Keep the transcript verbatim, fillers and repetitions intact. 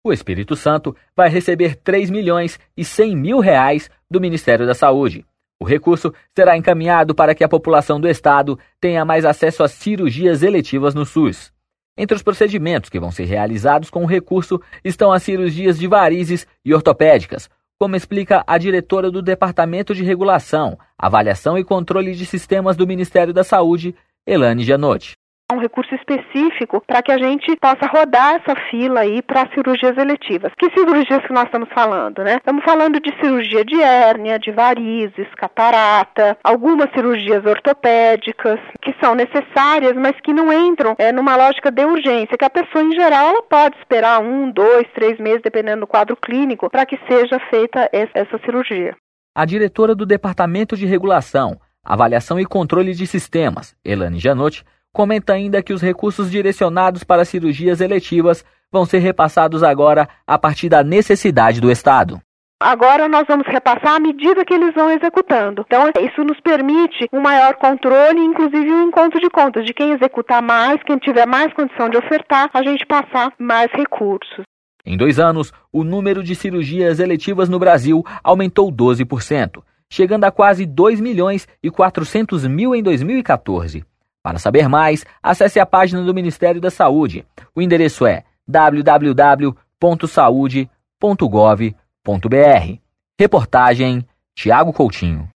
O Espírito Santo vai receber três milhões e cem mil reais do Ministério da Saúde. O recurso será encaminhado para que a população do estado tenha mais acesso às cirurgias eletivas no SUS. Entre os procedimentos que vão ser realizados com o recurso estão as cirurgias de varizes e ortopédicas, como explica a diretora do Departamento de Regulação, Avaliação e Controle de Sistemas do Ministério da Saúde, Elane Gianotti. Um recurso específico para que a gente possa rodar essa fila aí para cirurgias eletivas. Que cirurgias que nós estamos falando, né? Estamos falando de cirurgia de hérnia, de varizes, catarata, algumas cirurgias ortopédicas que são necessárias, mas que não entram é, numa lógica de urgência, que a pessoa em geral ela pode esperar um, dois, três meses, dependendo do quadro clínico, para que seja feita essa cirurgia. A diretora do Departamento de Regulação, Avaliação e Controle de Sistemas, Elane Gianotti, comenta ainda que os recursos direcionados para cirurgias eletivas vão ser repassados agora a partir da necessidade do Estado. Agora nós vamos repassar à medida que eles vão executando. Então, isso nos permite um maior controle, inclusive um encontro de contas de quem executar mais, quem tiver mais condição de ofertar, a gente passar mais recursos. Em dois anos, o número de cirurgias eletivas no Brasil aumentou doze por cento, chegando a quase dois milhões e quatrocentos mil em dois mil e quatorze. Para saber mais, acesse a página do Ministério da Saúde. O endereço é w w w ponto saude ponto gov ponto b r. Reportagem Tiago Coutinho.